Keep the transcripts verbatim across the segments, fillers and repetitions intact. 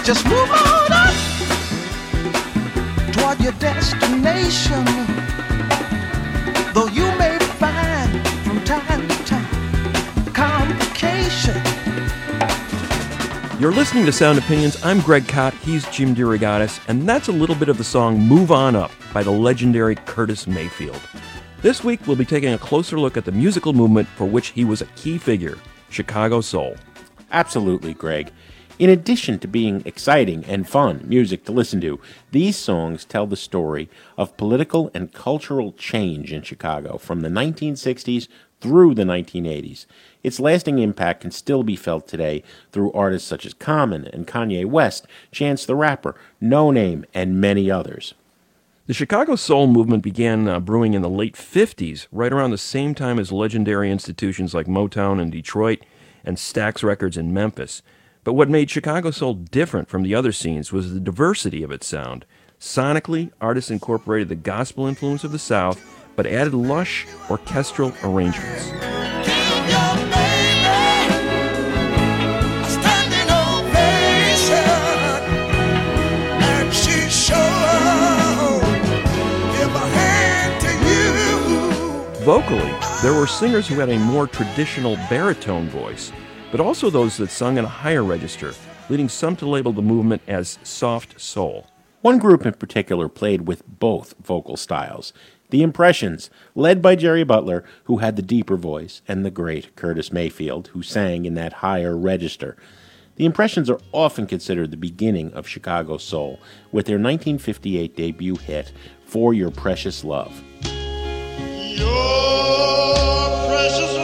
Just move on up toward your destination. Though you may find from time to time complication. You're listening to Sound Opinions. I'm Greg Kot, he's Jim DeRogatis, and that's a little bit of the song Move On Up by the legendary Curtis Mayfield. This week, we'll be taking a closer look at the musical movement for which he was a key figure, Chicago Soul. Absolutely, Greg. In addition to being exciting and fun music to listen to, these songs tell the story of political and cultural change in Chicago from the nineteen sixties through the nineteen eighties. Its lasting impact can still be felt today through artists such as Common and Kanye West, Chance the Rapper, No Name, and many others. The Chicago Soul movement began uh, brewing in the late fifties, right around the same time as legendary institutions like Motown in Detroit and Stax Records in Memphis. But what made Chicago Soul different from the other scenes was the diversity of its sound. Sonically, artists incorporated the gospel influence of the South, but added lush orchestral arrangements. Vocally, there were singers who had a more traditional baritone voice, but also those that sung in a higher register, leading some to label the movement as soft soul. One group in particular played with both vocal styles. The Impressions, led by Jerry Butler, who had the deeper voice, and the great Curtis Mayfield, who sang in that higher register. The Impressions are often considered the beginning of Chicago Soul, with their nineteen fifty-eight debut hit, For Your Precious Love. Your precious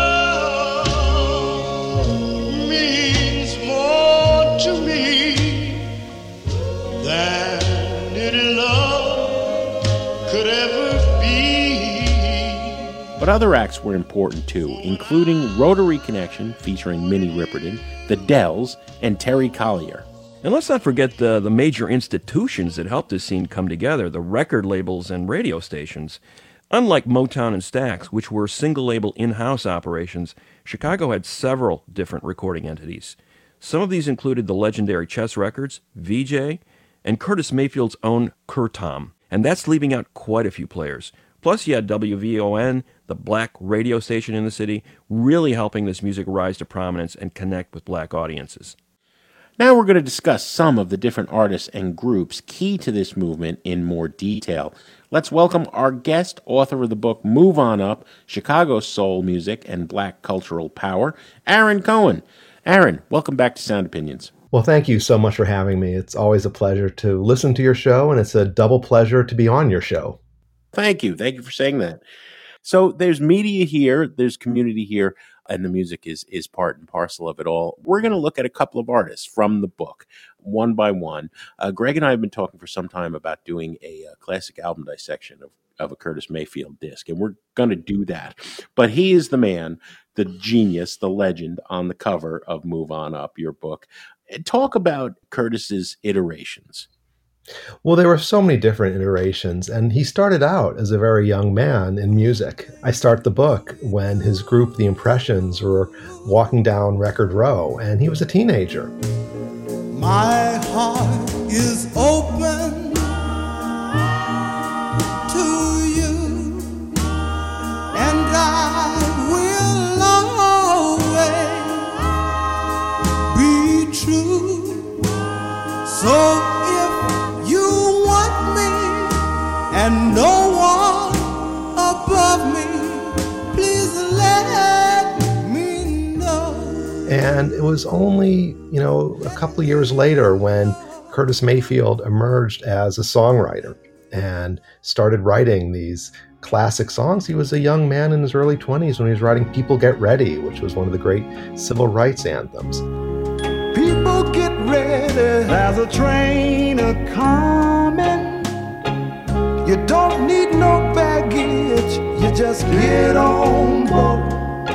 love means more to me than any love could ever be. But other acts were important too, including Rotary Connection featuring Minnie Riperton, the Dells, and Terry Collier. And let's not forget the, the major institutions that helped this scene come together, the record labels and radio stations. Unlike Motown and Stax, which were single-label in-house operations, Chicago had several different recording entities. Some of these included the legendary Chess Records, V J, and Curtis Mayfield's own Curtom. And that's leaving out quite a few players. Plus, you had W V O N, the black radio station in the city, really helping this music rise to prominence and connect with black audiences. Now we're going to discuss some of the different artists and groups key to this movement in more detail. Let's welcome our guest, author of the book Move On Up, Chicago Soul Music and Black Cultural Power, Aaron Cohen. Aaron, welcome back to Sound Opinions. Well, thank you so much for having me. It's always a pleasure to listen to your show, and it's a double pleasure to be on your show. Thank you. Thank you for saying that. So there's media here, there's community here, and the music is is part and parcel of it all. We're going to look at a couple of artists from the book, one by one. Uh, Greg and I have been talking for some time about doing a uh, classic album dissection of, of a Curtis Mayfield disc, and we're going to do that. But he is the man, the genius, the legend on the cover of Move On Up, your book. Talk about Curtis's iterations. Well, there were so many different iterations, and he started out as a very young man in music. I start the book when his group, The Impressions, were walking down Record Row, and he was a teenager. My heart is open to you, and I will always be true. So and no one above me, please let me know. And it was only, you know, a couple of years later when Curtis Mayfield emerged as a songwriter and started writing these classic songs. He was a young man in his early twenties when he was writing People Get Ready, which was one of the great civil rights anthems. People get ready, there's a train a-coming. You don't need no baggage, you just get on board.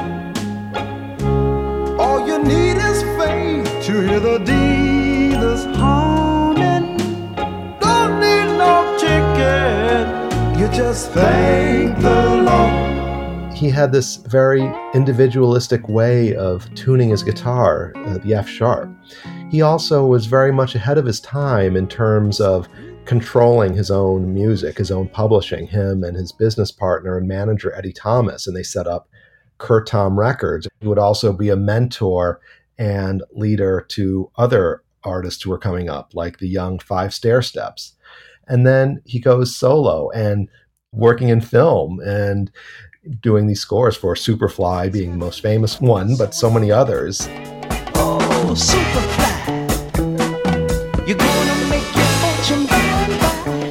All you need is faith to hear the dealers humming. Don't need no ticket, you just thank the Lord. he had this very individualistic way of tuning his guitar, uh, the F sharp. He also was very much ahead of his time in terms of controlling his own music, his own publishing, him and his business partner and manager, Eddie Thomas, and they set up Curtom Records. He would also be a mentor and leader to other artists who were coming up, like the young Five Stairsteps. And then he goes solo and working in film and doing these scores for Superfly being the most famous one, but so many others. Oh, Superfly, you're gonna make your fortune by and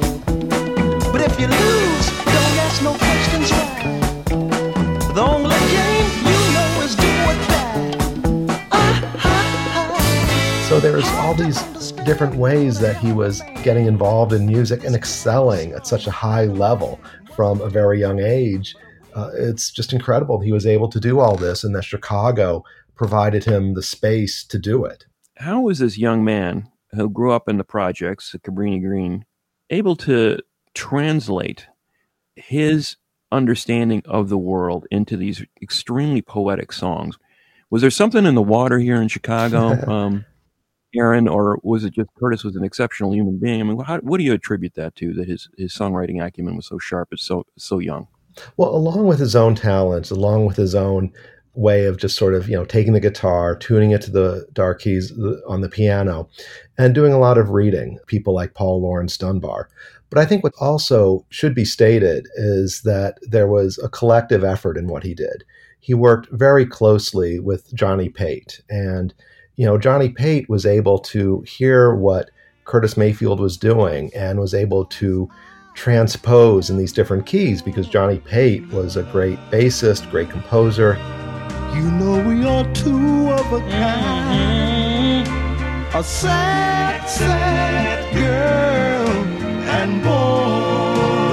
by. But if you lose, don't ask no questions why. The only game you know is do or die. Ah, ah, ah. So there's all these different ways that he was getting involved in music and excelling at such a high level from a very young age. Uh, it's just incredible he was able to do all this and that Chicago provided him the space to do it. How was this young man who grew up in the projects at Cabrini Green able to translate his understanding of the world into these extremely poetic songs? Was there something in the water here in Chicago, um, Aaron, or was it just Curtis was an exceptional human being? I mean, how, what do you attribute that to, that his, his songwriting acumen was so sharp and so, so young? Well, along with his own talents, along with his own way of just sort of, you know, taking the guitar, tuning it to the dark keys on the piano, and doing a lot of reading, people like Paul Laurence Dunbar. But I think what also should be stated is that there was a collective effort in what he did. He worked very closely with Johnny Pate. And, you know, Johnny Pate was able to hear what Curtis Mayfield was doing and was able to transpose in these different keys, because Johnny Pate was a great bassist, great composer. You know we are two of a kind, a sad, sad girl and boy,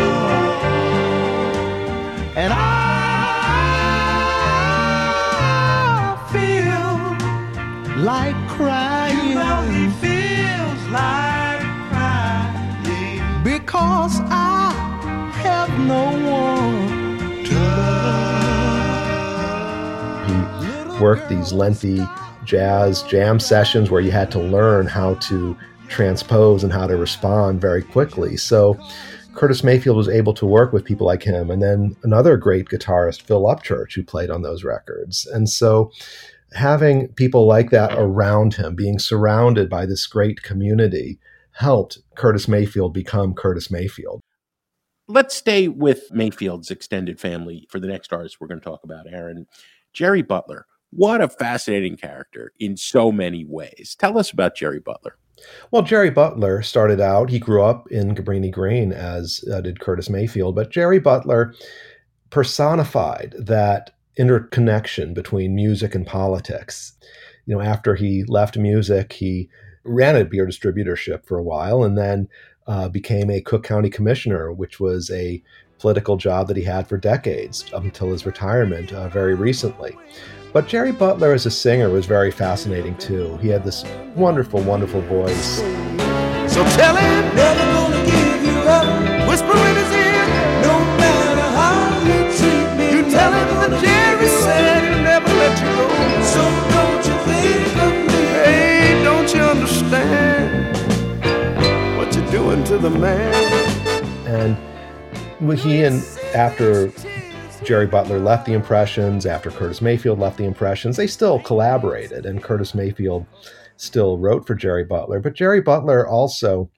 and I feel like crying. You know he feels like crying because I have no one to love. He worked these lengthy jazz jam sessions where you had to learn how to transpose and how to respond very quickly. So Curtis Mayfield was able to work with people like him. And then another great guitarist, Phil Upchurch, who played on those records. And so having people like that around him, being surrounded by this great community, helped Curtis Mayfield become Curtis Mayfield. Let's stay with Mayfield's extended family for the next artist we're going to talk about, Aaron. Jerry Butler. What a fascinating character in so many ways. Tell us about Jerry Butler. Well, Jerry Butler started out, he grew up in Cabrini Green, as uh, did Curtis Mayfield, but Jerry Butler personified that interconnection between music and politics. You know, after he left music, he ran a beer distributorship for a while and then uh, became a Cook County commissioner, which was a political job that he had for decades up until his retirement uh, very recently. But Jerry Butler as a singer was very fascinating too. He had this wonderful, wonderful voice. So tell him, never gonna give you up. Whisper in his ear, no matter how you treat me. You tell him that Jerry said he'll never let you go. So don't you think of me? Hey, don't you understand what you're doing to the man? And he and after Jerry Butler left the Impressions, after Curtis Mayfield left the Impressions, they still collaborated, and Curtis Mayfield still wrote for Jerry Butler. But Jerry Butler also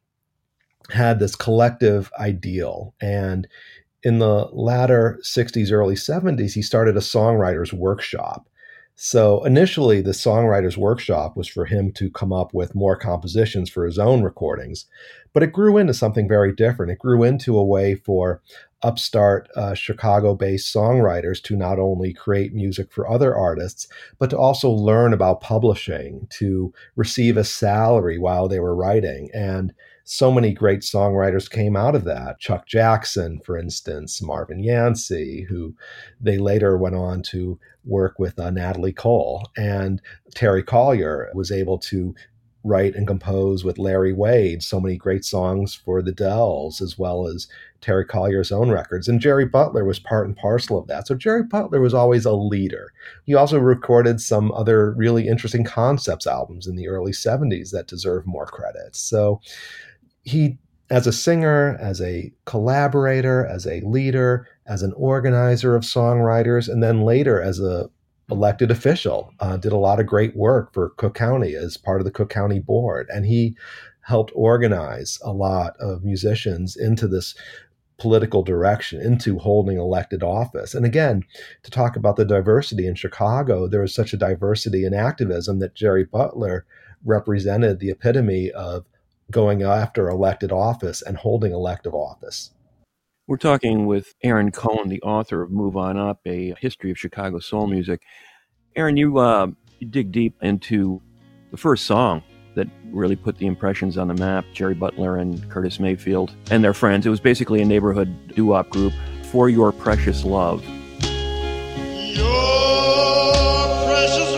had this collective ideal. And in the latter sixties, early seventies, he started a songwriter's workshop. So initially, the songwriter's workshop was for him to come up with more compositions for his own recordings. But it grew into something very different. It grew into a way for upstart uh, Chicago-based songwriters to not only create music for other artists, but to also learn about publishing, to receive a salary while they were writing. And so many great songwriters came out of that. Chuck Jackson, for instance, Marvin Yancey, who they later went on to work with uh, Natalie Cole. And Terry Collier was able to write and compose with Larry Wade so many great songs for the Dells, as well as Terry Collier's own records. And Jerry Butler was part and parcel of that. So Jerry Butler was always a leader. He also recorded some other really interesting concepts albums in the early seventies that deserve more credit. So he, as a singer, as a collaborator, as a leader, as an organizer of songwriters, and then later as a elected official, uh, did a lot of great work for Cook County as part of the Cook County Board. And he helped organize a lot of musicians into this political direction, into holding elected office. And again, to talk about the diversity in Chicago, there was such a diversity in activism that Jerry Butler represented the epitome of going after elected office and holding elective office. We're talking with Aaron Cohen, the author of Move On Up, a history of Chicago soul music. Aaron, you, uh, you dig deep into the first song that really put the Impressions on the map, Jerry Butler and Curtis Mayfield and their friends. It was basically a neighborhood doo-wop group, For Your Precious Love. Your precious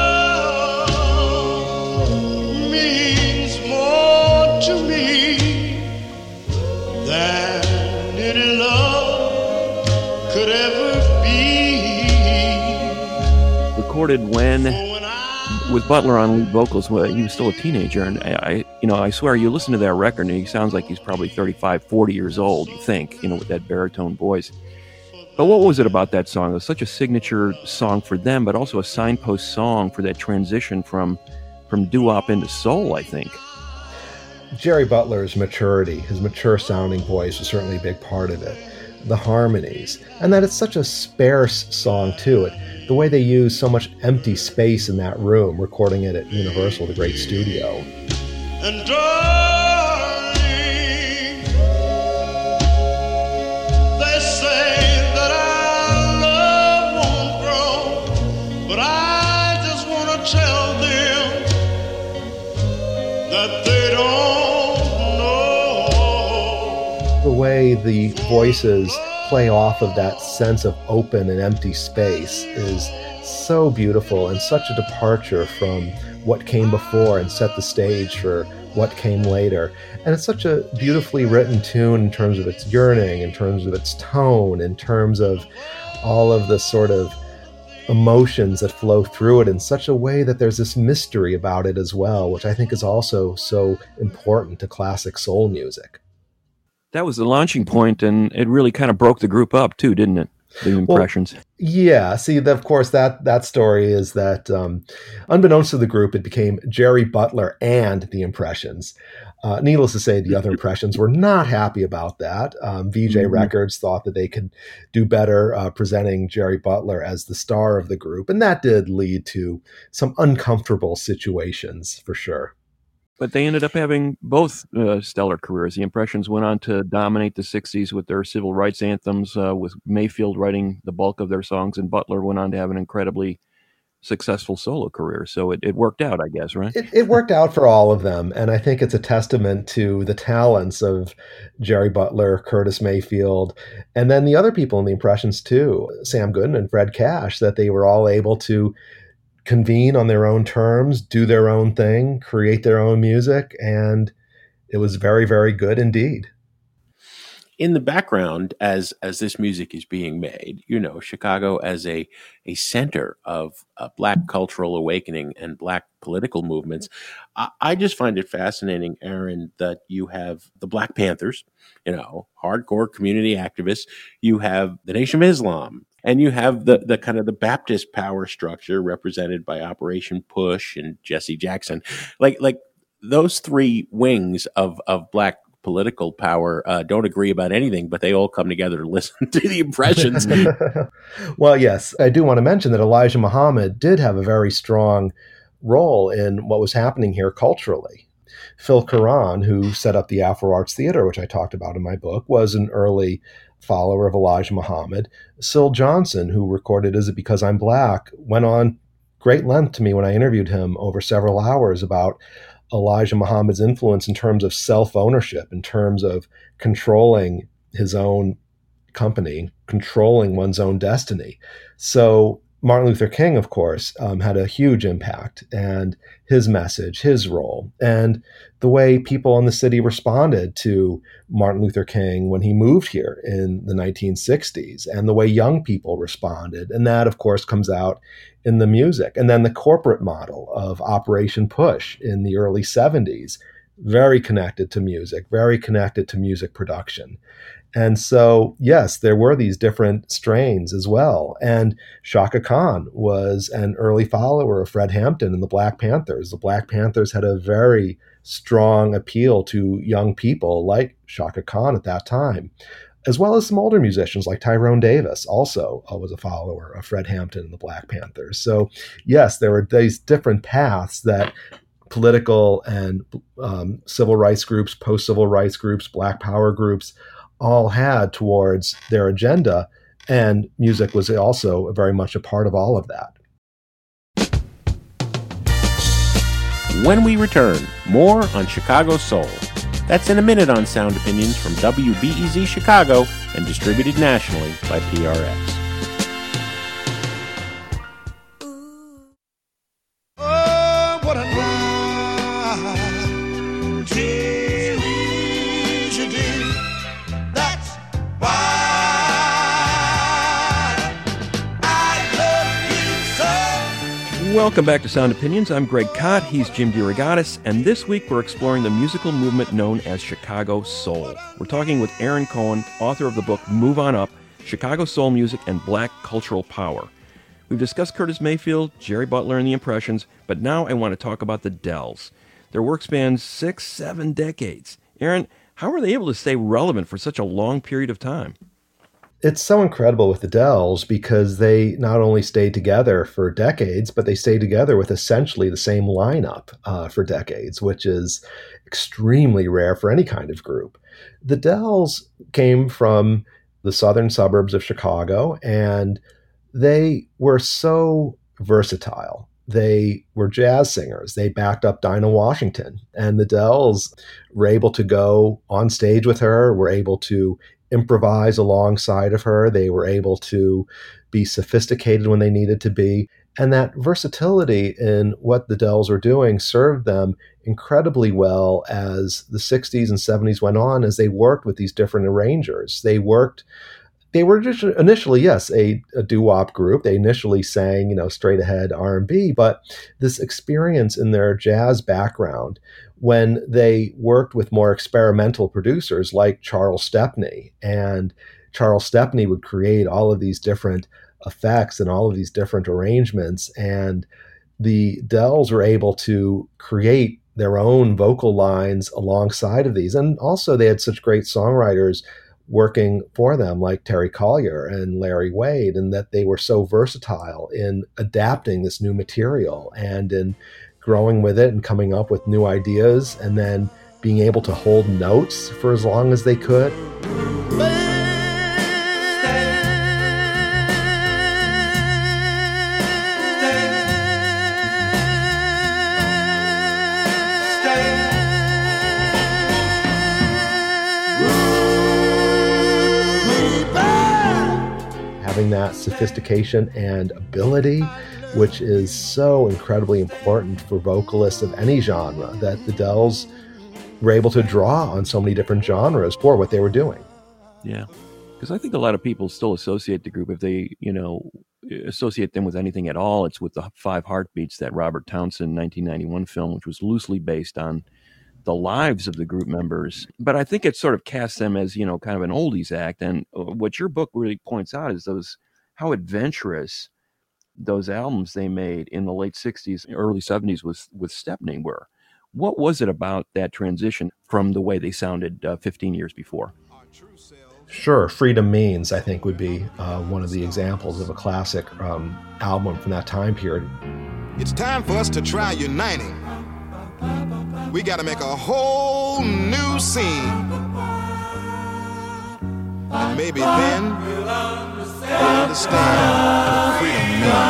love means more to me than any love could ever be. Recorded when, with Butler on lead vocals, well, he was still a teenager, and I, I, you know, I swear, you listen to that record, and he sounds like he's probably thirty-five, forty years old, you think, you know, with that baritone voice. But what was it about that song? It was such a signature song for them, but also a signpost song for that transition from, from doo-wop into soul, I think. Jerry Butler's maturity, his mature sounding voice was certainly a big part of it. The harmonies, and that it's such a sparse song too. It, the way they use so much empty space in that room, recording it at Universal, the great studio. And darling, they say that our love won't grow, but I just want to tell them that they don't know. The way the voices play off of that sense of open and empty space is so beautiful and such a departure from what came before and set the stage for what came later. And it's such a beautifully written tune in terms of its yearning, in terms of its tone, in terms of all of the sort of emotions that flow through it in such a way that there's this mystery about it as well, which I think is also so important to classic soul music. That was the launching point, and it really kind of broke the group up too, didn't it? The Impressions. Well, yeah. See, the, of course, that that story is that, um, unbeknownst to the group, it became Jerry Butler and the Impressions. Uh, needless to say, the other Impressions were not happy about that. Um, V J mm-hmm. Records thought that they could do better uh, presenting Jerry Butler as the star of the group, and that did lead to some uncomfortable situations for sure. But they ended up having both uh, stellar careers. The Impressions went on to dominate the sixties with their civil rights anthems, uh, with Mayfield writing the bulk of their songs, and Butler went on to have an incredibly successful solo career. So it, it worked out, I guess, right? It, it worked out for all of them. And I think it's a testament to the talents of Jerry Butler, Curtis Mayfield, and then the other people in the Impressions too, Sam Gooden and Fred Cash, that they were all able to convene on their own terms, do their own thing, create their own music, and it was very, very good indeed. In the background, as as this music is being made, you know, Chicago as a a center of uh, Black cultural awakening and Black political movements, I, I just find it fascinating, Aaron, that you have the Black Panthers, you know, hardcore community activists. You have the Nation of Islam. And you have the, the kind of the Baptist power structure represented by Operation Push and Jesse Jackson. Like like those three wings of, of Black political power uh, don't agree about anything, but they all come together to listen to the Impressions. Well, yes, I do want to mention that Elijah Muhammad did have a very strong role in what was happening here culturally. Phil Caron, who set up the Afro Arts Theater, which I talked about in my book, was an early follower of Elijah Muhammad. Syl Johnson, who recorded Is It Because I'm Black, went on great length to me when I interviewed him over several hours about Elijah Muhammad's influence in terms of self-ownership, in terms of controlling his own company, controlling one's own destiny. So Martin Luther King, of course, um, had a huge impact, and his message, his role, and the way people in the city responded to Martin Luther King when he moved here in the nineteen sixties, and the way young people responded. And that, of course, comes out in the music. And then the corporate model of Operation Push in the early seventies, very connected to music, very connected to music production. And so, yes, there were these different strains as well. And Chaka Khan was an early follower of Fred Hampton and the Black Panthers. The Black Panthers had a very strong appeal to young people like Chaka Khan at that time, as well as some older musicians like Tyrone Davis also uh, was a follower of Fred Hampton and the Black Panthers. So, yes, there were these different paths that political and um, civil rights groups, post-civil rights groups, Black Power groups, all had towards their agenda, and music was also very much a part of all of that. When we return, more on Chicago Soul. That's in a minute on Sound Opinions from W B E Z Chicago and distributed nationally by P R X. Oh, what a night. That's why I love you so. Welcome back to Sound Opinions. I'm Greg Kot. He's Jim DeRogatis. And this week we're exploring the musical movement known as Chicago Soul. We're talking with Aaron Cohen, author of the book Move On Up, Chicago Soul Music and Black Cultural Power. We've discussed Curtis Mayfield, Jerry Butler, and the Impressions, but now I want to talk about the Dells. Their work spans six, seven decades. Aaron, how were they able to stay relevant for such a long period of time? It's so incredible with the Dells because they not only stayed together for decades, but they stayed together with essentially the same lineup uh, for decades, which is extremely rare for any kind of group. The Dells came from the southern suburbs of Chicago, and they were so versatile. They were jazz singers. They backed up Dinah Washington, and the Dells were able to go on stage with her, were able to improvise alongside of her. They were able to be sophisticated when they needed to be. And that versatility in what the Dells were doing served them incredibly well as the sixties and seventies went on, as they worked with these different arrangers. They worked They were just initially, yes, a, a doo-wop group. They initially sang, you know, straight ahead R and B, but this experience in their jazz background, when they worked with more experimental producers like Charles Stepney, and Charles Stepney would create all of these different effects and all of these different arrangements, and the Dells were able to create their own vocal lines alongside of these. And also they had such great songwriters working for them like Terry Collier and Larry Wade, and that they were so versatile in adapting this new material and in growing with it and coming up with new ideas, and then being able to hold notes for as long as they could. Having that sophistication and ability, which is so incredibly important for vocalists of any genre, that the Dells were able to draw on so many different genres for what they were doing. Yeah, because I think a lot of people still associate the group, if they, you know, associate them with anything at all, it's with the Five Heartbeats, that Robert Townsend nineteen ninety-one film, which was loosely based on the lives of the group members. But I think it sort of casts them as, you know, kind of an oldies act. And what your book really points out is those, how adventurous those albums they made in the late sixties, early seventies with, with Stepney were. What was it about that transition from the way they sounded uh, fifteen years before? Sure. Freedom Means, I think, would be uh, one of the examples of a classic um, album from that time period. It's time for us to try uniting. We got to make a whole new scene. And maybe then you'll understand what freedom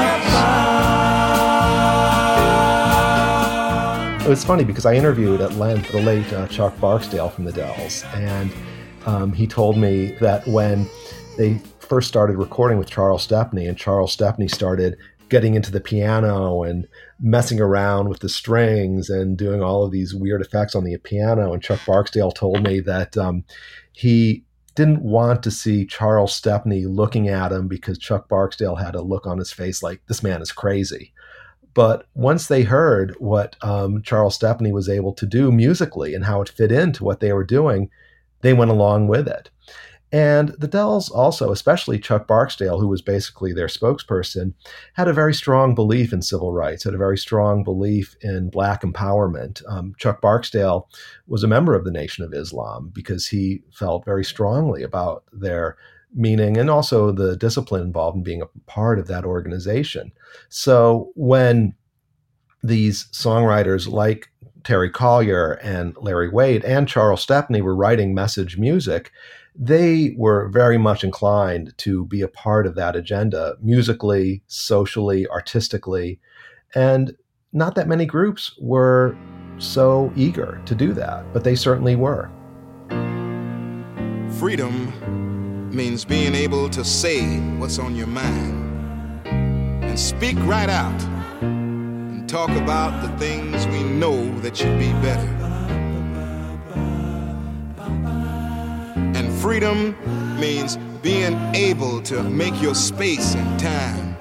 means. It was funny because I interviewed at length the late uh, Chuck Barksdale from the Dells, and um, he told me that when they first started recording with Charles Stepney, and Charles Stepney started getting into the piano and messing around with the strings and doing all of these weird effects on the piano. And Chuck Barksdale told me that um, he didn't want to see Charles Stepney looking at him because Chuck Barksdale had a look on his face like, this man is crazy. But once they heard what um, Charles Stepney was able to do musically and how it fit into what they were doing, they went along with it. And the Dells also, especially Chuck Barksdale, who was basically their spokesperson, had a very strong belief in civil rights, had a very strong belief in Black empowerment. Um, Chuck Barksdale was a member of the Nation of Islam because he felt very strongly about their meaning and also the discipline involved in being a part of that organization. So when these songwriters like Terry Collier and Larry Wade and Charles Stepney were writing message music, they were very much inclined to be a part of that agenda, musically, socially, artistically. And not that many groups were so eager to do that, but they certainly were. Freedom means being able to say what's on your mind and speak right out and talk about the things we know that should be better. And freedom means being able to make your space and time.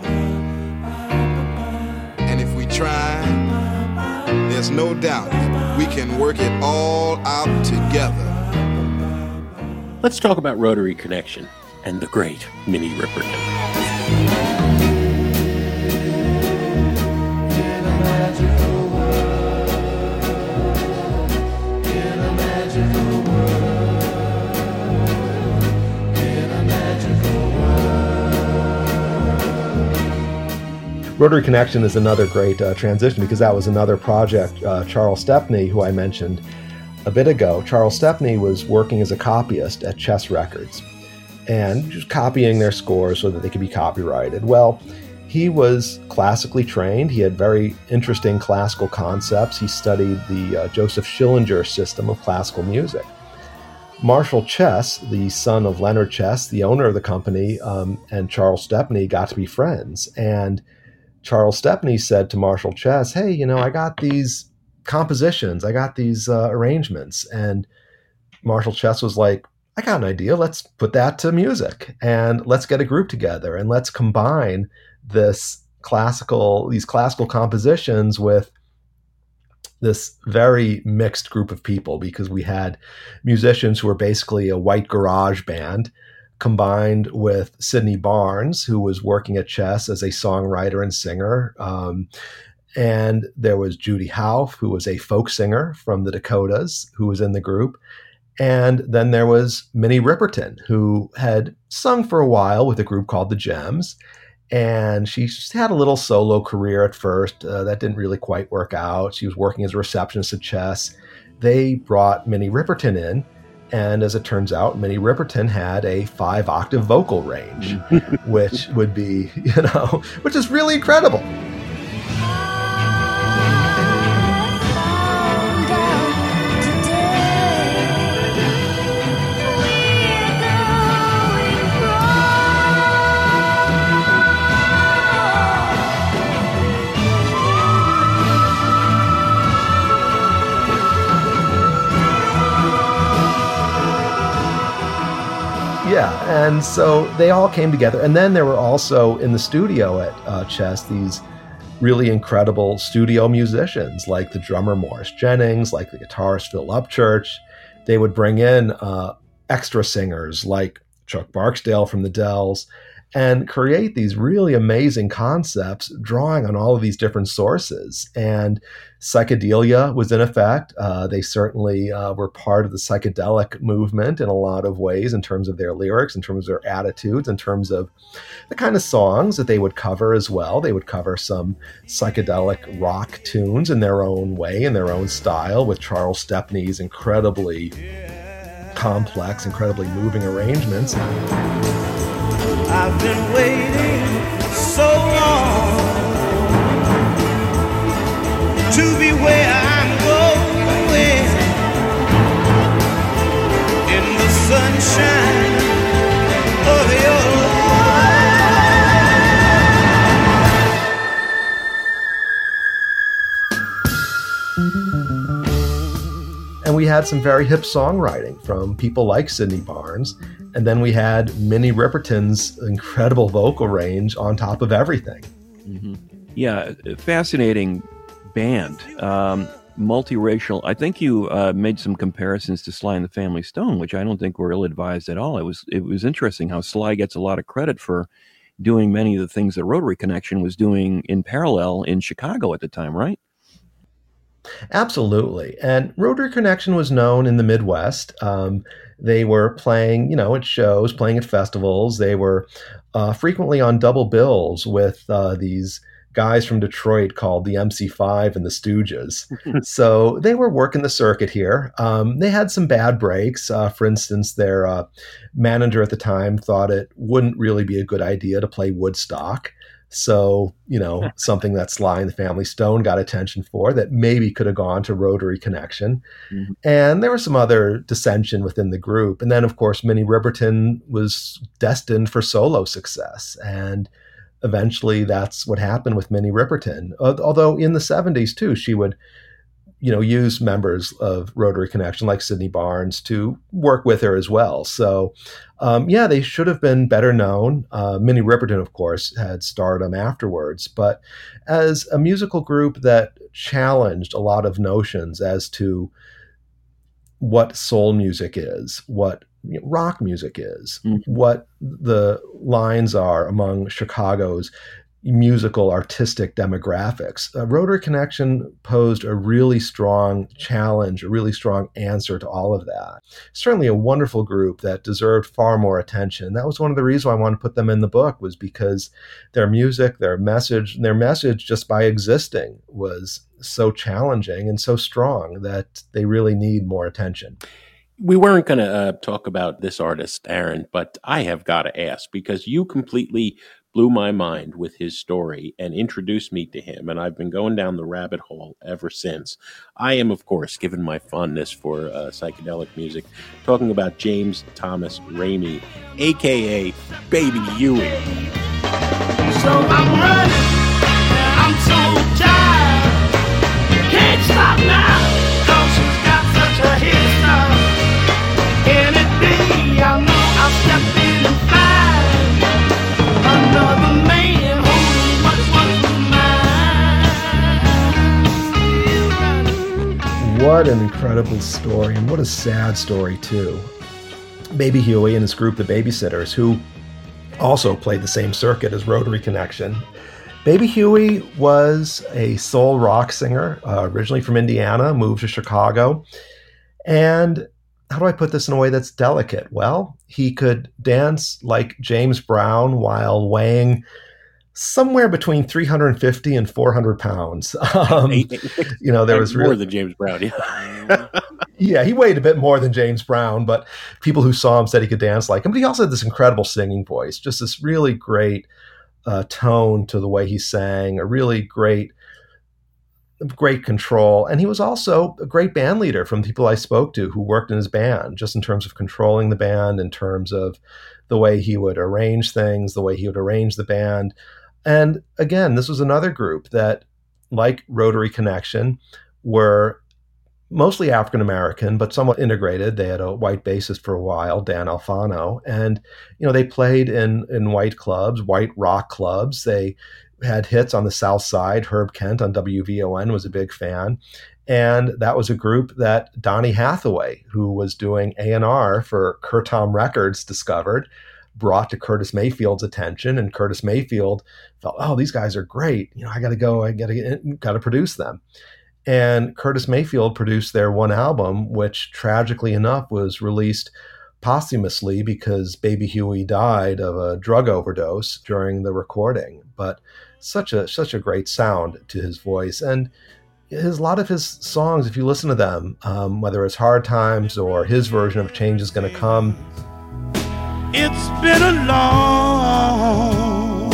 And if we try, there's no doubt that we can work it all out together. Let's talk about Rotary Connection and the great Minnie Riperton. Rotary Connection is another great uh, transition because that was another project. Uh, Charles Stepney, who I mentioned a bit ago, Charles Stepney was working as a copyist at Chess Records and just copying their scores so that they could be copyrighted. Well, he was classically trained. He had very interesting classical concepts. He studied the uh, Joseph Schillinger system of classical music. Marshall Chess, the son of Leonard Chess, the owner of the company, um, and Charles Stepney got to be friends. And Charles Stepney said to Marshall Chess, hey, you know, I got these compositions, I got these uh, arrangements. And Marshall Chess was like, I got an idea. Let's put that to music and let's get a group together and let's combine this classical, these classical compositions with this very mixed group of people, because we had musicians who were basically a white garage band combined with Sidney Barnes, who was working at Chess as a songwriter and singer. Um, and there was Judy Hauff, who was a folk singer from the Dakotas, who was in the group. And then there was Minnie Riperton, who had sung for a while with a group called the Gems. And she had a little solo career at first. Uh, that didn't really quite work out. She was working as a receptionist at Chess. They brought Minnie Riperton in. And as it turns out, Minnie Riperton had a five octave vocal range, which would be, you know, which is really incredible. Yeah, and so they all came together. And then there were also in the studio at uh, Chess these really incredible studio musicians, like the drummer Morris Jennings, like the guitarist Phil Upchurch. They would bring in uh, extra singers like Chuck Barksdale from the Dells and create these really amazing concepts, drawing on all of these different sources. And psychedelia was in effect. Uh, they certainly uh, were part of the psychedelic movement in a lot of ways, in terms of their lyrics, in terms of their attitudes, in terms of the kind of songs that they would cover as well. They would cover some psychedelic rock tunes in their own way, in their own style, with Charles Stepney's incredibly complex, incredibly moving arrangements. I've been waiting so long to be where I'm going, in the sunshine of your life. had some very hip songwriting from people like Sidney Barnes. And then we had Minnie Riperton's incredible vocal range on top of everything. Mm-hmm. Yeah, fascinating band. Um, multiracial. I think you uh, made some comparisons to Sly and the Family Stone, which I don't think were ill-advised at all. It was it was interesting how Sly gets a lot of credit for doing many of the things that Rotary Connection was doing in parallel in Chicago at the time, right? Absolutely. And Rotary Connection was known in the Midwest. Um, they were playing, you know, at shows, playing at festivals. They were uh, frequently on double bills with uh, these guys from Detroit called the M C five and the Stooges. So they were working the circuit here. Um, they had some bad breaks. Uh, for instance, their uh, manager at the time thought it wouldn't really be a good idea to play Woodstock. So, you know, something that Sly and the Family Stone got attention for that maybe could have gone to Rotary Connection. Mm-hmm. And there was some other dissension within the group. And then, of course, Minnie Riperton was destined for solo success. And eventually that's what happened with Minnie Riperton. Although in the seventies, too, she would, you know, use members of Rotary Connection like Sidney Barnes to work with her as well. So, um, yeah, they should have been better known. Uh, Minnie Riperton, of course, had stardom afterwards. But as a musical group that challenged a lot of notions as to what soul music is, what rock music is, mm-hmm. what the lines are among Chicago's musical artistic demographics. Uh, Rotary Connection posed a really strong challenge, a really strong answer to all of that. Certainly a wonderful group that deserved far more attention. That was one of the reasons why I wanted to put them in the book, was because their music, their message, their message just by existing was so challenging and so strong that they really need more attention. We weren't going to uh, talk about this artist, Aaron, but I have got to ask, because you completely blew my mind with his story and introduced me to him, and I've been going down the rabbit hole ever since. I am, of course, given my fondness for uh, psychedelic music, talking about James Thomas Ramey, a k a. Baby Huey. So I'm running, I'm so tired, can't stop now, 'cause she's got such a hit start. Any day I know I'll step in and find another man holding what's mine. What an incredible story, and what a sad story too. Baby Huey and his group, the Babysitters, who also played the same circuit as Rotary Connection. Baby Huey was a soul rock singer, uh, originally from Indiana, moved to Chicago. And how do I put this in a way that's delicate? Well, he could dance like James Brown while weighing somewhere between three hundred fifty and four hundred pounds. Um, you know, there was more really, than James Brown. Yeah. yeah, he weighed a bit more than James Brown, but people who saw him said he could dance like him. But he also had this incredible singing voice, just this really great uh, tone to the way he sang, a really great, great control. And he was also a great band leader from people I spoke to who worked in his band, just in terms of controlling the band, in terms of the way he would arrange things, the way he would arrange the band. And again, this was another group that, like Rotary Connection, were mostly African-American, but somewhat integrated. They had a white bassist for a while, Dan Alfano. And, you know, they played in, in white clubs, white rock clubs. They had hits on the South Side. Herb Kent on W V O N was a big fan. And that was a group that Donny Hathaway, who was doing A and R for Curtom Records, discovered, brought to Curtis Mayfield's attention, and Curtis Mayfield felt, oh, these guys are great. You know, I got to go, I got to got to produce them. And Curtis Mayfield produced their one album, which tragically enough was released posthumously because Baby Huey died of a drug overdose during the recording. But such a such a great sound to his voice. And his, a lot of his songs, if you listen to them, um, whether it's Hard Times or his version of Change Is Gonna Come, it's been a long,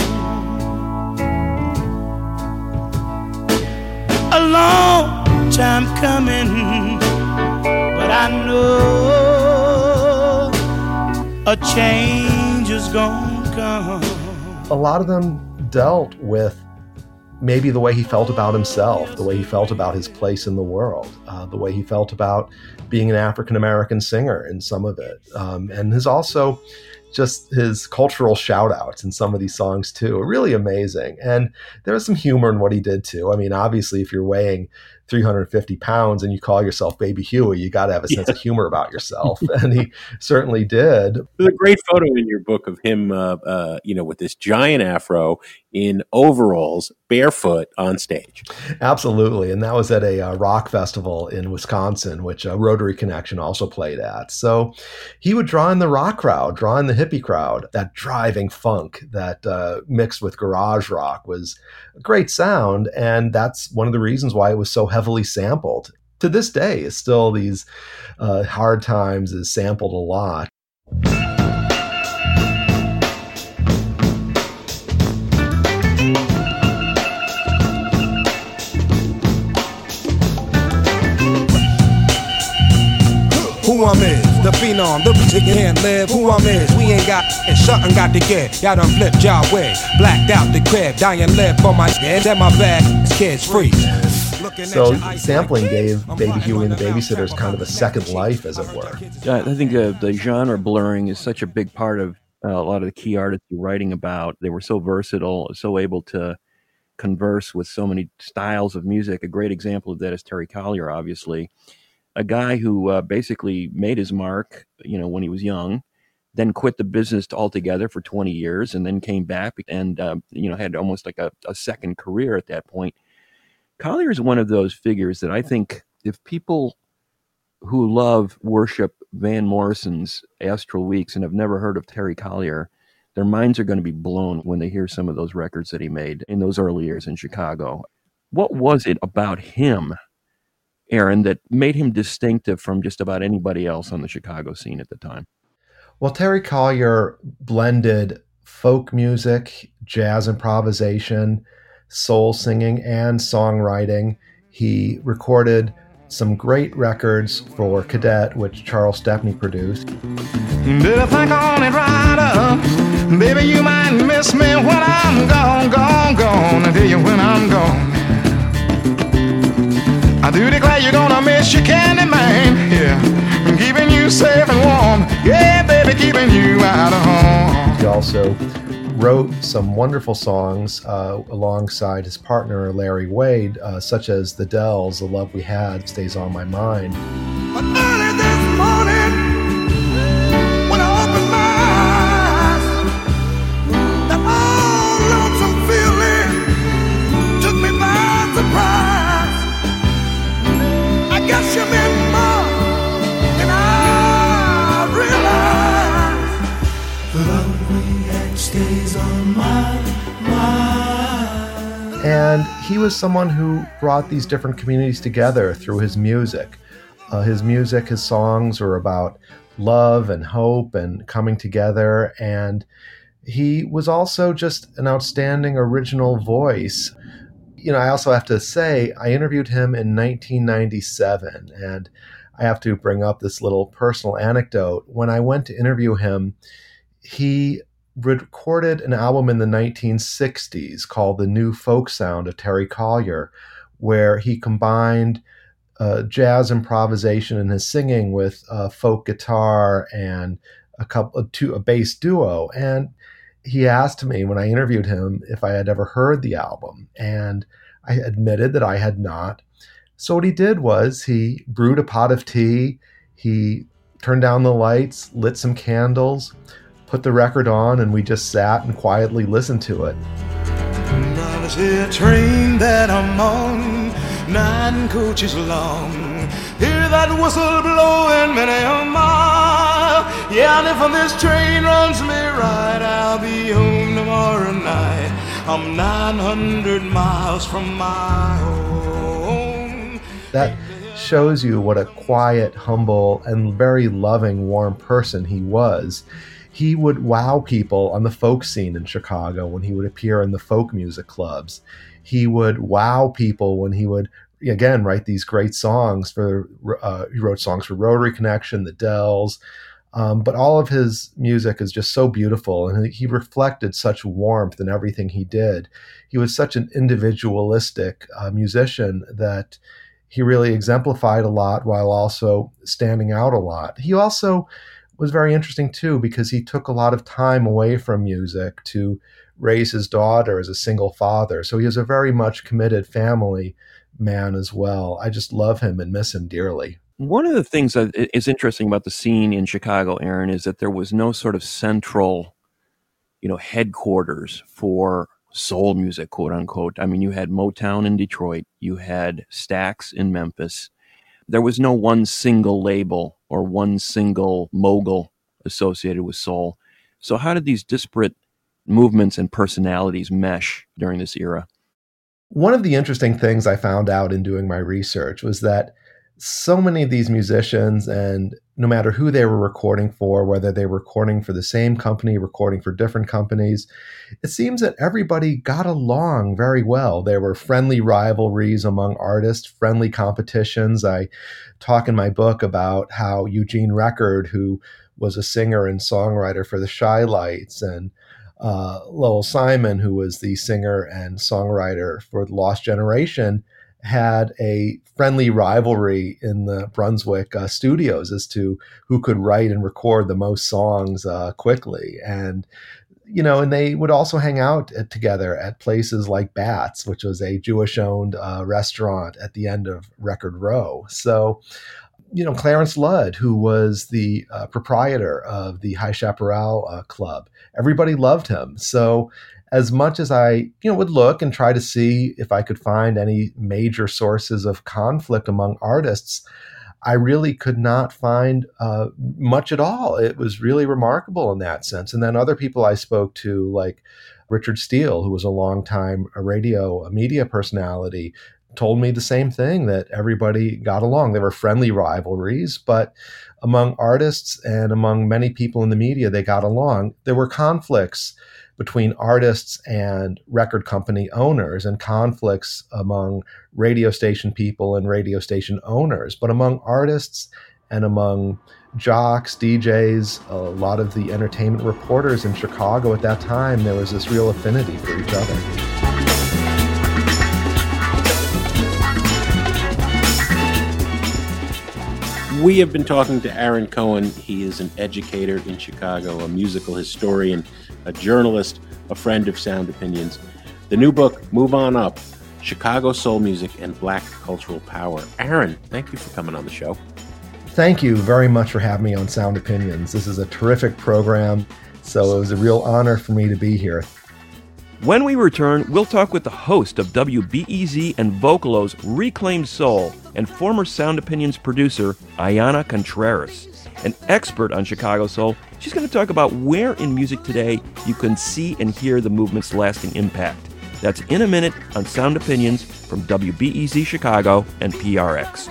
a long time coming, but I know a change is gonna come. A lot of them dealt with maybe the way he felt about himself, the way he felt about his place in the world, uh, the way he felt about being an African-American singer in some of it. Um, and his also just his cultural shout outs in some of these songs too are really amazing. And there was some humor in what he did too. I mean, obviously if you're weighing three hundred fifty pounds and you call yourself Baby Huey, you got to have a sense yeah. of humor about yourself. And he certainly did. There's a great photo in your book of him, uh, uh, you know, with this giant afro in overalls, barefoot on stage. Absolutely. And that was at a uh, rock festival in Wisconsin, which uh, Rotary Connection also played at. So he would draw in the rock crowd, draw in the hippie crowd. That driving funk that uh, mixed with garage rock was a great sound. And that's one of the reasons why it was so heavily sampled. To this day, it's still these uh, Hard Times is sampled a lot. Who I'm is, the phenom, the music can't live. Who I'm is, we ain't got and something got to get. Y'all done flipped y'all way, blacked out the crib, dying live for my skin. And my bag, kids free. So sampling gave Baby Huey and the Babysitters kind of a second life, as it were. I think uh, the genre blurring is such a big part of uh, a lot of the key artists you're writing about. They were so versatile, so able to converse with so many styles of music. A great example of that is Terry Collier, obviously. A guy who uh, basically made his mark, you know, when he was young, then quit the business altogether for twenty years, and then came back and, uh, you know, had almost like a, a second career at that point. Collier is one of those figures that I think if people who love worship Van Morrison's Astral Weeks and have never heard of Terry Collier, their minds are going to be blown when they hear some of those records that he made in those early years in Chicago. What was it about him, Aaron, that made him distinctive from just about anybody else on the Chicago scene at the time? Well, Terry Collier blended folk music, jazz improvisation, soul singing, and songwriting. He recorded some great records for Cadet, which Charles Stepney produced. Better think on it right up. Baby, you might miss me when I'm gone, gone, gone. I tell you when I'm gone. I do declare you're gonna miss your candy man. Yeah, I'm keeping you safe and warm. Yeah, baby, keeping you out of harm. He also wrote some wonderful songs uh, alongside his partner Larry Wade, uh, such as The Dells, The Love We Had Stays on My Mind. But early this morning, when I opened my eyes, that old lonesome feeling took me by surprise. I guess you meant more than I realized. The love we had stays on my mind. And he was someone who brought these different communities together through his music. Uh, his music, his songs were about love and hope and coming together. And he was also just an outstanding original voice. You know, I also have to say, I interviewed him in nineteen ninety-seven, and I have to bring up this little personal anecdote. When I went to interview him, he recorded an album in the nineteen sixties called The New Folk Sound of Terry Collier, where he combined uh, jazz improvisation in his singing with uh, folk guitar and a couple of two, a bass duo. And he asked me when I interviewed him if I had ever heard the album, and I admitted that I had not. So what he did was he brewed a pot of tea, he turned down the lights, lit some candles, put the record on, and we just sat and quietly listened to it. Now there's a train that I'm on, nine coaches long. Hear that whistle blowing many a mile. Yeah, and if this train runs me right, I'll be home tomorrow night. I'm nine hundred miles from my home. That shows you what a quiet, humble, and very loving, warm person he was. He would wow people on the folk scene in Chicago when he would appear in the folk music clubs. He would wow people when he would, again, write these great songs for, uh, he wrote songs for Rotary Connection, the Dells, Um, but all of his music is just so beautiful, and he reflected such warmth in everything he did. He was such an individualistic uh, musician that he really exemplified a lot while also standing out a lot. He also was very interesting too, because he took a lot of time away from music to raise his daughter as a single father. So he was a very much committed family man as well. I just love him and miss him dearly. One of the things that is interesting about the scene in Chicago, Aaron, is that there was no sort of central, you know, headquarters for soul music, quote unquote. I mean, you had Motown in Detroit, you had Stax in Memphis. There was no one single label or one single mogul associated with soul. So how did these disparate movements and personalities mesh during this era? One of the interesting things I found out in doing my research was that so many of these musicians, and no matter who they were recording for, whether they were recording for the same company, recording for different companies, it seems that everybody got along very well. There were friendly rivalries among artists, friendly competitions. I talk in my book about how Eugene Record, who was a singer and songwriter for the Shy-Lights, and uh, Lowell Simon, who was the singer and songwriter for the Lost Generation, had a friendly rivalry in the Brunswick uh, studios as to who could write and record the most songs uh, quickly. And, you know, and they would also hang out at, together at places like Bats, which was a Jewish-owned uh, restaurant at the end of Record Row. So, you know, Clarence Ludd, who was the uh, proprietor of the High Chaparral uh, Club, everybody loved him. So as much as I, you know, would look and try to see if I could find any major sources of conflict among artists, I really could not find uh, much at all. It was really remarkable in that sense. And then other people I spoke to, like Richard Steele, who was a longtime radio media personality, told me the same thing, that everybody got along. There were friendly rivalries, but among artists and among many people in the media, they got along. There were conflicts between artists and record company owners, and conflicts among radio station people and radio station owners. But among artists and among jocks, D Js, a lot of the entertainment reporters in Chicago at that time, there was this real affinity for each other. We have been talking to Aaron Cohen. He is an educator in Chicago, a musical historian, a journalist, a friend of Sound Opinions. The new book, Move On Up, Chicago Soul Music and Black Cultural Power. Aaron, thank you for coming on the show. Thank you very much for having me on Sound Opinions. This is a terrific program, so it was a real honor for me to be here. When we return, we'll talk with the host of W B E Z and Vocalo's Reclaimed Soul and former Sound Opinions producer, Ayanna Contreras. An expert on Chicago soul, she's going to talk about where in music today you can see and hear the movement's lasting impact. That's in a minute on Sound Opinions from W B E Z Chicago and P R X.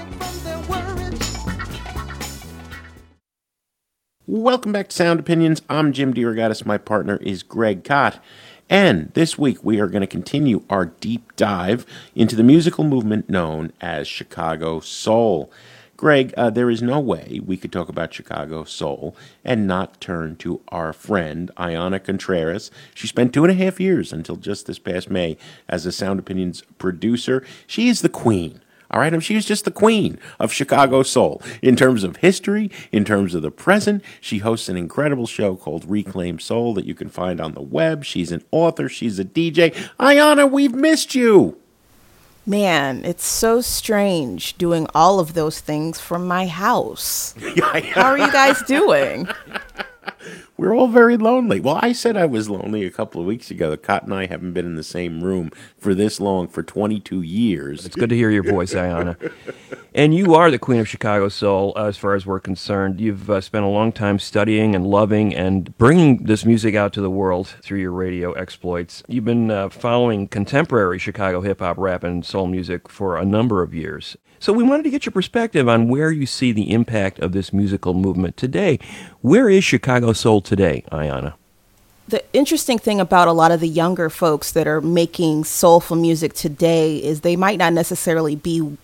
Welcome back to Sound Opinions. I'm Jim DeRogatis. My partner is Greg Kot. And this week we are going to continue our deep dive into the musical movement known as Chicago Soul. Greg, uh, there is no way we could talk about Chicago Soul and not turn to our friend, Ayanna Contreras. She spent two and a half years until just this past May as a Sound Opinions producer. She is the queen. All right, she was just the queen of Chicago Soul in terms of history, in terms of the present. She hosts an incredible show called Reclaimed Soul that you can find on the web. She's an author. She's a D J. Ayanna, we've missed you. Man, it's so strange doing all of those things from my house. How are you guys doing? We're all very lonely. Well, I said I was lonely a couple of weeks ago. Kot and I haven't been in the same room for this long, for twenty-two years. It's good to hear your voice, Ayanna. And you are the queen of Chicago soul, uh, as far as we're concerned. You've uh, spent a long time studying and loving and bringing this music out to the world through your radio exploits. You've been uh, following contemporary Chicago hip-hop, rap, and soul music for a number of years. So we wanted to get your perspective on where you see the impact of this musical movement today. Where is Chicago soul today, Ayanna? The interesting thing about a lot of the younger folks that are making soulful music today is they might not necessarily be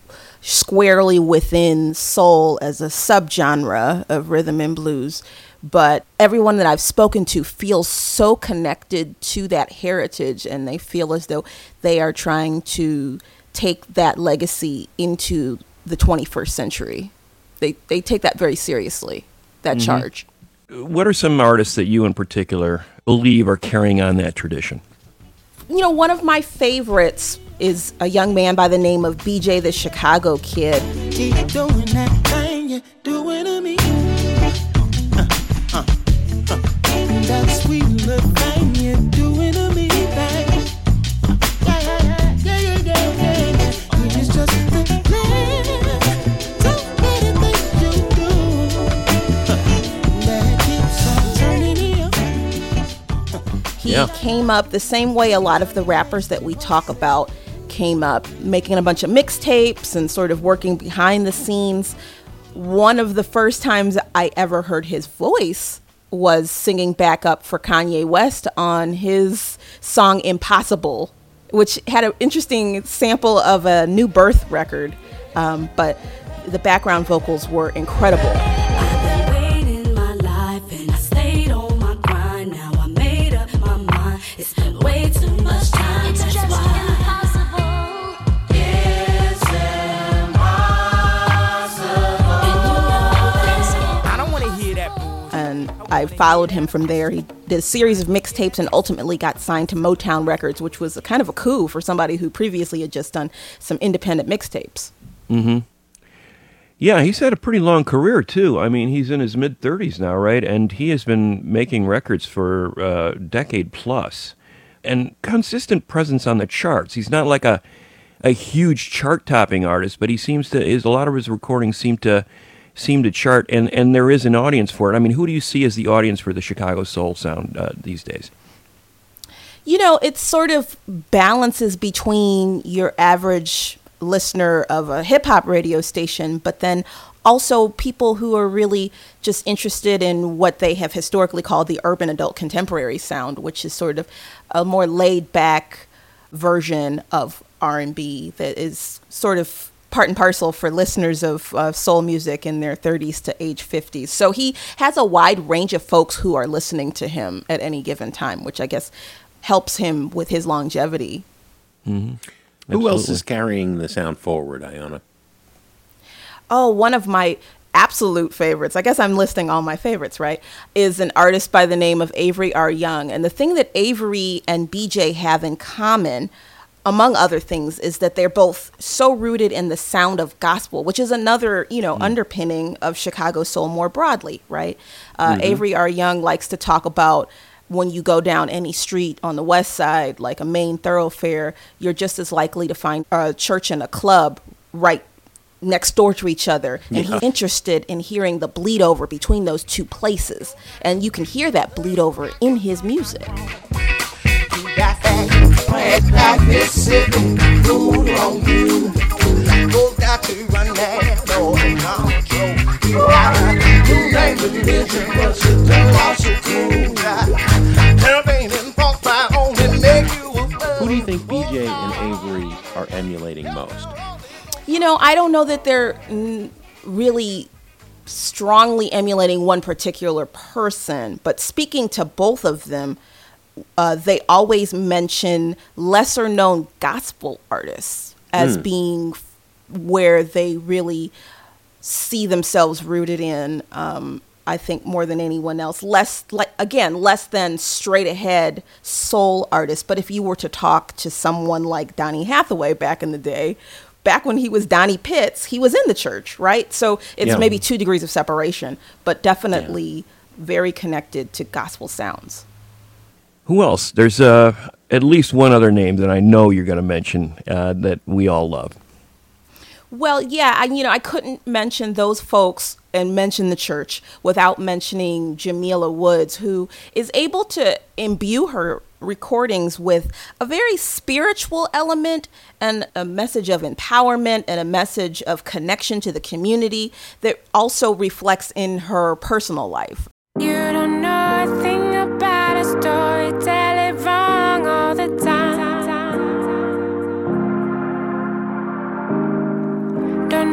squarely within soul as a subgenre of rhythm and blues. But everyone that I've spoken to feels so connected to that heritage, and they feel as though they are trying to take that legacy into the twenty-first century. They they take that very seriously, that mm-hmm. charge. What are some artists that you in particular believe are carrying on that tradition? You know, one of my favorites is a young man by the name of B J the Chicago Kid. Keep doing that thing you're doing to me. Uh, uh, uh. That sweet little thing you're doing to me, babe. Yeah, yeah, yeah, yeah, yeah, yeah, yeah. It's just the man, so many things you do that keeps on turning me up. He yeah. came up the same way a lot of the rappers that we talk about came up, making a bunch of mixtapes and sort of working behind the scenes. One of the first times I ever heard his voice was singing backup for Kanye West on his song Impossible, which had an interesting sample of a New Birth record, um, but the background vocals were incredible. I followed him from there. He did a series of mixtapes and ultimately got signed to Motown Records, which was a kind of a coup for somebody who previously had just done some independent mixtapes. Mm-hmm. Yeah, he's had a pretty long career, too. I mean, he's in his mid-thirties now, right? And he has been making records for a decade plus. And consistent presence on the charts. He's not like a, a huge chart-topping artist, but he seems to, is, a lot of his recordings seem to seem to chart, and, and there is an audience for it. I mean, who do you see as the audience for the Chicago Soul sound uh, these days? You know, it sort of balances between your average listener of a hip-hop radio station, but then also people who are really just interested in what they have historically called the urban adult contemporary sound, which is sort of a more laid-back version of R and B that is sort of part and parcel for listeners of uh, soul music in their thirties to age fifties. So he has a wide range of folks who are listening to him at any given time, which I guess helps him with his longevity. Mm-hmm. Who else is carrying the sound forward, Ayana? Oh, one of my absolute favorites, I guess I'm listing all my favorites, right, is an artist by the name of Avery R. Young. And the thing that Avery and B J have in common, among other things, is that they're both so rooted in the sound of gospel, which is another, you know, mm. underpinning of Chicago soul more broadly, right? Uh, mm-hmm. Avery R. Young likes to talk about when you go down any street on the west side, like a main thoroughfare, you're just as likely to find a church and a club right next door to each other. And yeah. he's interested in hearing the bleed over between those two places. And you can hear that bleed over in his music. Got that plant like Mississippi, food on you. Goes got to run that door and control. You got you name the religion, but you don't also cool. Campaign and funk my own and make you a Who do you think B J and Avery are emulating most? You know, I don't know that they're n- really strongly emulating one particular person, but speaking to both of them, Uh, they always mention lesser known gospel artists as mm. being f- where they really see themselves rooted in, um, I think, more than anyone else. Less, like again, less than straight ahead soul artists. But if you were to talk to someone like Donny Hathaway back in the day, back when he was Donnie Pitts, he was in the church, right? So it's yeah. maybe two degrees of separation, but definitely yeah. very connected to gospel sounds. Who else? There's uh, at least one other name that I know you're going to mention uh, that we all love. Well, yeah, I, you know, I couldn't mention those folks and mention the church without mentioning Jamila Woods, who is able to imbue her recordings with a very spiritual element and a message of empowerment and a message of connection to the community that also reflects in her personal life. You don't know a thing about a story, tell it wrong all the time. Don't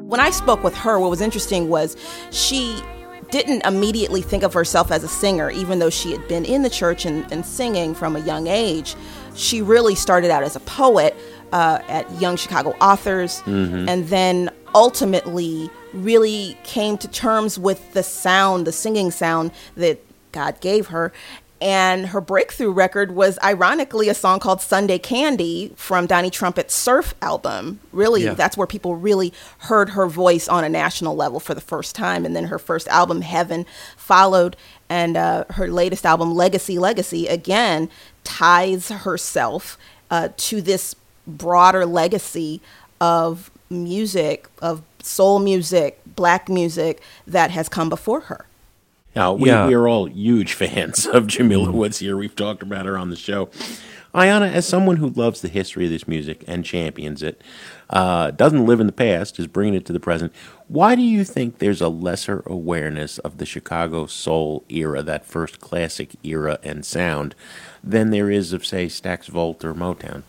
When I spoke with her, what was interesting was she didn't immediately think of herself as a singer, even though she had been in the church and, and singing from a young age. She really started out as a poet uh, at Young Chicago Authors, mm-hmm. and then ultimately really came to terms with the sound, the singing sound that God gave her. And her breakthrough record was, ironically, a song called Sunday Candy from Donnie Trumpet's Surf album. Really, yeah. That's where people really heard her voice on a national level for the first time. And then her first album, Heaven, followed. And uh, her latest album, Legacy, Legacy, again, ties herself uh, to this broader legacy of music, of soul music, black music that has come before her. Now, we, yeah. we are all huge fans of Jamila Woods here. We've talked about her on the show. Ayana, as someone who loves the history of this music and champions it, uh, doesn't live in the past, is bringing it to the present, why do you think there's a lesser awareness of the Chicago soul era, that first classic era and sound, than there is of, say, Stax Volt or Motown?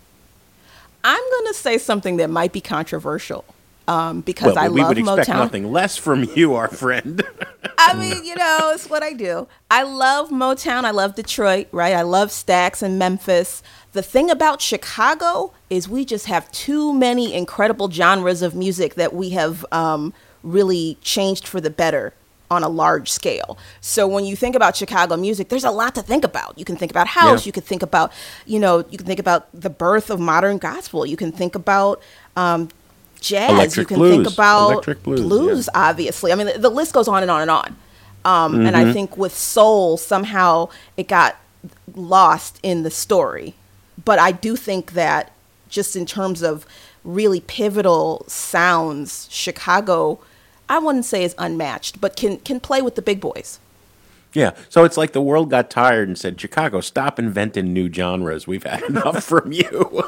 I'm going to say something that might be controversial. Um, because well, I we love would expect Motown. Nothing less from you, our friend. I mean, you know, it's what I do. I love Motown. I love Detroit, right? I love Stax and Memphis. The thing about Chicago is we just have too many incredible genres of music that we have um, really changed for the better on a large scale. So when you think about Chicago music, there's a lot to think about. You can think about house. Yeah. You can think about, you know, you can think about the birth of modern gospel. You can think about um, jazz. Electric you can blues. think about Electric blues, blues yeah. obviously. I mean, the, the list goes on and on and on. Um, mm-hmm. And I think with soul, somehow it got lost in the story. But I do think that just in terms of really pivotal sounds, Chicago, I wouldn't say is unmatched, but can can play with the big boys. Yeah, so it's like the world got tired and said, Chicago, stop inventing new genres. We've had enough from you.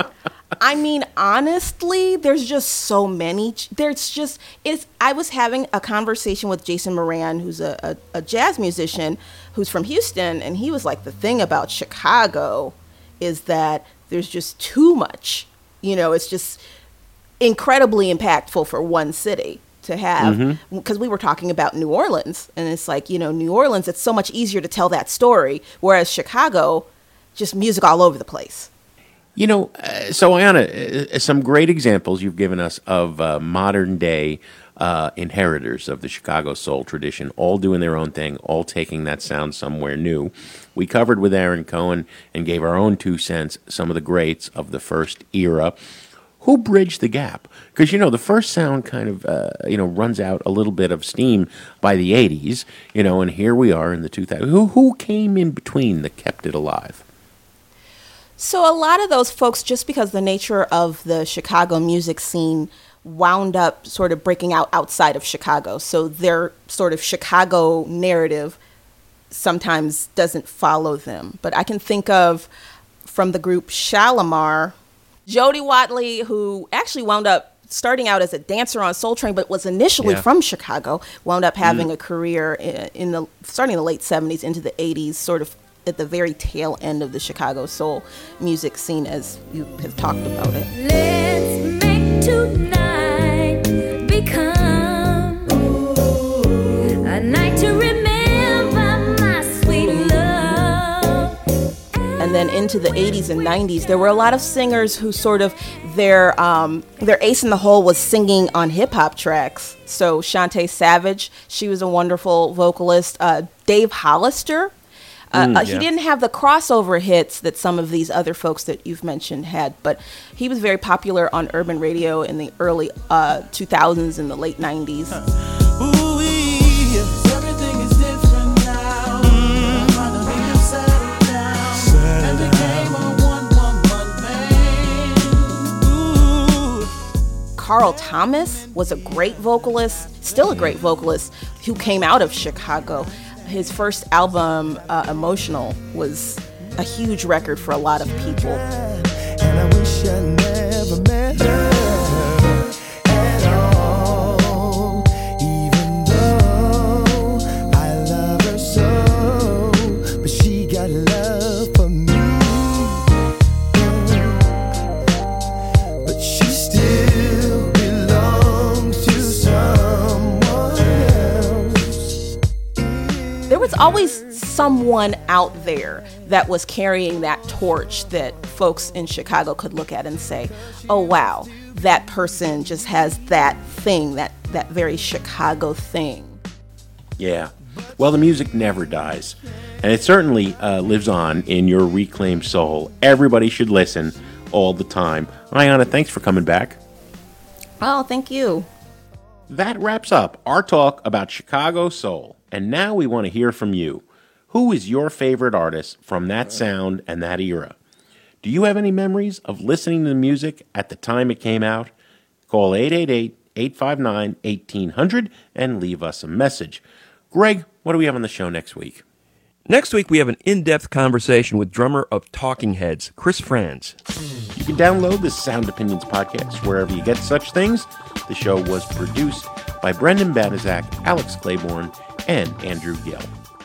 I mean, honestly, there's just so many. There's just, it's. I was having a conversation with Jason Moran, who's a, a, a jazz musician who's from Houston, and he was like, the thing about Chicago is that there's just too much. You know, it's just incredibly impactful for one city to have, because mm-hmm. we were talking about New Orleans, and it's like, you know, New Orleans, it's so much easier to tell that story, whereas Chicago, just music all over the place. You know, uh, so Ayana, uh, some great examples you've given us of uh, modern day uh, inheritors of the Chicago soul tradition, all doing their own thing, all taking that sound somewhere new. We covered with Aaron Cohen and gave our own two cents, some of the greats of the first era. Who bridged the gap? Because, you know, the first sound kind of, uh, you know, runs out a little bit of steam by the eighties, you know, and here we are in the two thousands. Who, who came in between that kept it alive? So a lot of those folks, just because the nature of the Chicago music scene wound up sort of breaking out outside of Chicago. So their sort of Chicago narrative sometimes doesn't follow them. But I can think of, from the group Shalimar, Jody Watley, who actually wound up starting out as a dancer on Soul Train, but was initially yeah. from Chicago, wound up having mm. a career in, in the starting in the late seventies into the eighties, sort of at the very tail end of the Chicago soul music scene, as you have talked about it. Let's make tonight become a night to remember my sweet love. And then into the eighties and nineties, there were a lot of singers who sort of, their um, their ace in the hole was singing on hip-hop tracks. So Shantae Savage, she was a wonderful vocalist. Uh, Dave Hollister, Uh, Mm, uh, yeah. he didn't have the crossover hits that some of these other folks that you've mentioned had, but he was very popular on urban radio in the early uh, two thousands and the late nineties. Ooh-wee, everything is different now. Mm. Finally I'm settled down. Settled and became a one-woman band. Ooh. Carl Thomas was a great vocalist, still a great vocalist, who came out of Chicago. His first album, uh, Emotional, was a huge record for a lot of people. And I wish I never met her at all, even though I love her so, but she got love for me, but she still belongs to always someone out there that was carrying that torch that folks in Chicago could look at and say, oh, wow, that person just has that thing, that, that very Chicago thing. Yeah. Well, the music never dies. And it certainly uh, lives on in your reclaimed soul. Everybody should listen all the time. Ayanna, thanks for coming back. Oh, thank you. That wraps up our talk about Chicago soul. And now we want to hear from you. Who is your favorite artist from that sound and that era? Do you have any memories of listening to the music at the time it came out? Call eight eight eight, eight five nine, one eight hundred and leave us a message. Greg, what do we have on the show next week? Next week, we have an in-depth conversation with drummer of Talking Heads, Chris Frantz. You can download the Sound Opinions podcast wherever you get such things. The show was produced by Brendan Banaszak, Alex Claiborne, and Andrew Gill.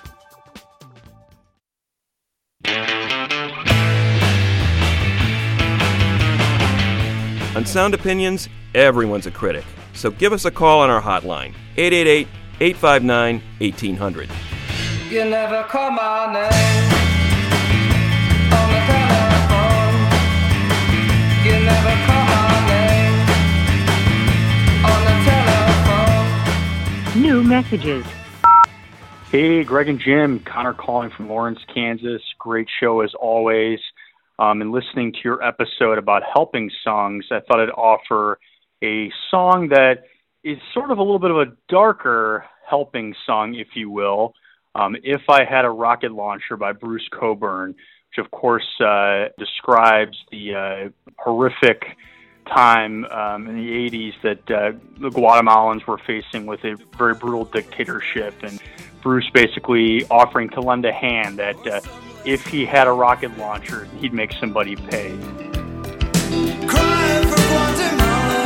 On Sound Opinions, everyone's a critic. So give us a call on our hotline, eight eight eight, eight five nine, one eight hundred. You never call my name on the telephone. You never call my name on the telephone. New messages. Hey, Greg and Jim. Connor calling from Lawrence, Kansas. Great show as always. Um, and listening to your episode about helping songs, I thought I'd offer a song that is sort of a little bit of a darker helping song, if you will. Um, If I Had a Rocket Launcher by Bruce Cockburn, which of course uh, describes the uh, horrific time um, in the eighties that uh, the Guatemalans were facing with a very brutal dictatorship, and Bruce basically offering to lend a hand that uh, if he had a rocket launcher, he'd make somebody pay. Crying for Guatemala,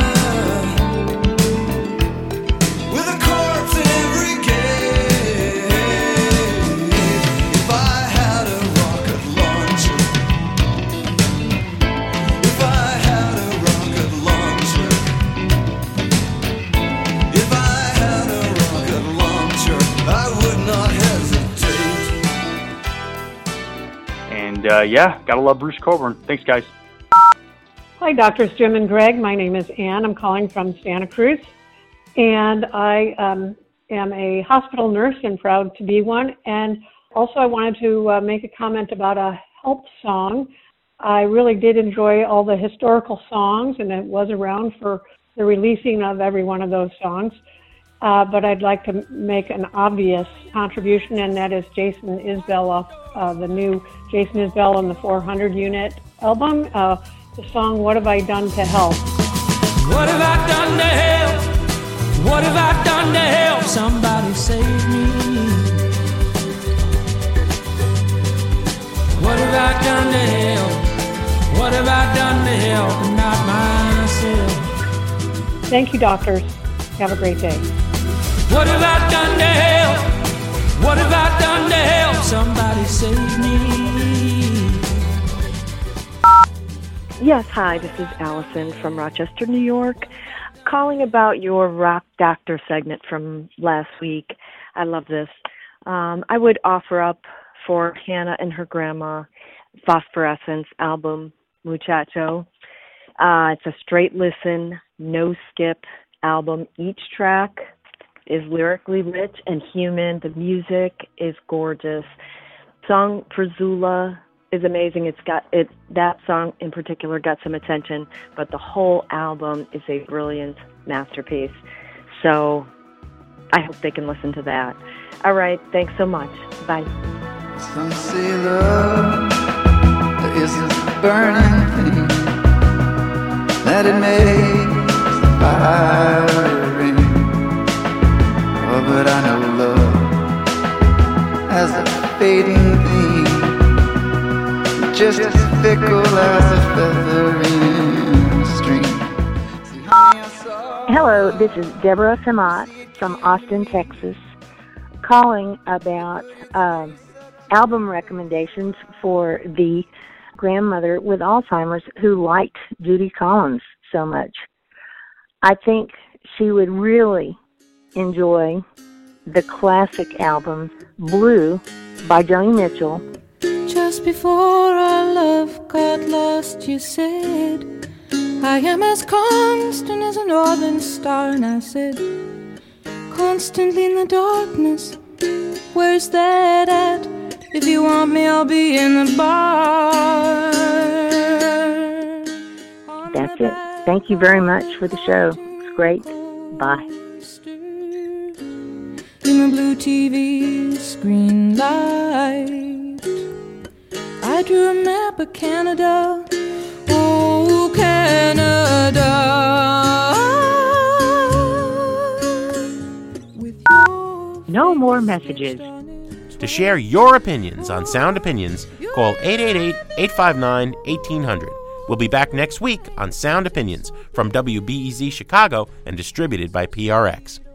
with a corpse in every cave. If I had a rocket launcher, if I had a rocket launcher, if I had a rocket launcher, I would not hesitate. And uh, yeah, gotta love Bruce Cockburn. Thanks, guys. Hi, Doctors Jim and Greg. My name is Ann. I'm calling from Santa Cruz, and I um, am a hospital nurse and proud to be one. And also I wanted to uh, make a comment about a help song. I really did enjoy all the historical songs, and it was around for the releasing of every one of those songs. Uh, but I'd like to make an obvious contribution, and that is Jason Isbell off uh, the new Jason Isbell and the four hundred unit album. Uh, The song, What Have I Done to Help? What have I done to help? What have I done to help somebody save me? What have I done to help? What have I done to help and not myself? Thank you, doctors. Have a great day. What have I done to help? What have I done to help somebody save me? Yes, hi, this is Allison from Rochester, New York, calling about your Rock Doctor segment from last week. I love this. Um, I would offer up for Hannah and her grandma Phosphorescence album, Muchacho. Uh, it's a straight listen, no skip album. Each track is lyrically rich and human. The music is gorgeous. Song for Zula is amazing. It's got it. That song in particular got some attention, but the whole album is a brilliant masterpiece. So I hope they can listen to that. All right. Thanks so much. Bye. Some say love is a burning thing, that it makes the fire ring. Oh, but I know love as a fading thing, just as fickle as a feather in a stream. Hello, this is Deborah Samat from Austin, Texas, calling about um, album recommendations for the grandmother with Alzheimer's who liked Judy Collins so much. I think she would really enjoy the classic album, Blue, by Joni Mitchell. Just before our love got lost, you said, I am as constant as a northern star. And I said, constantly in the darkness, where's that at? If you want me, I'll be in the bar. That's it. Thank you very much for the show. It's great. Bye. In the blue T V screen light, I drew a map of Canada. Oh, Canada. No more messages. To share your opinions on Sound Opinions, call eight eight eight, eight five nine, one eight hundred. We'll be back next week on Sound Opinions from W B E Z Chicago and distributed by P R X.